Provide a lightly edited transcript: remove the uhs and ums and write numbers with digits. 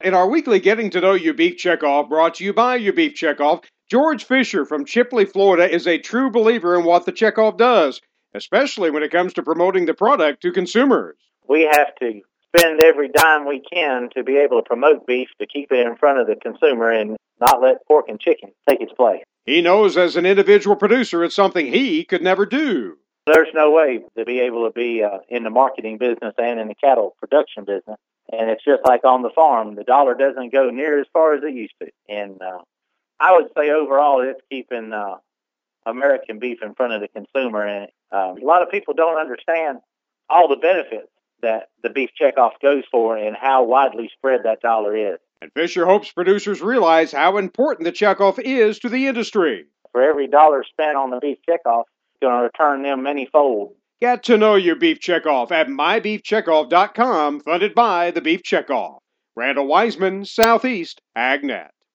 In our weekly Getting to Know You Beef Checkoff, brought to you by Your Beef Checkoff, George Fisher from Chipley, Florida, is a true believer in what the checkoff does, especially when it comes to promoting the product to consumers. We have to spend every dime we can to be able to promote beef, to keep it in front of the consumer and not let pork and chicken take its place. He knows as an individual producer it's something he could never do. There's no way to be able to be in the marketing business and in the cattle production business. And it's just like on the farm, the dollar doesn't go near as far as it used to. And I would say overall it's keeping American beef in front of the consumer. And a lot of people don't understand all the benefits that the beef checkoff goes for and how widely spread that dollar is. And Fisher hopes producers realize how important the checkoff is to the industry. For every dollar spent on the beef checkoff, it's going to return them many-fold. Get to know your Beef Checkoff at mybeefcheckoff.com, funded by the Beef Checkoff. Randall Wiseman, Southeast AgNet.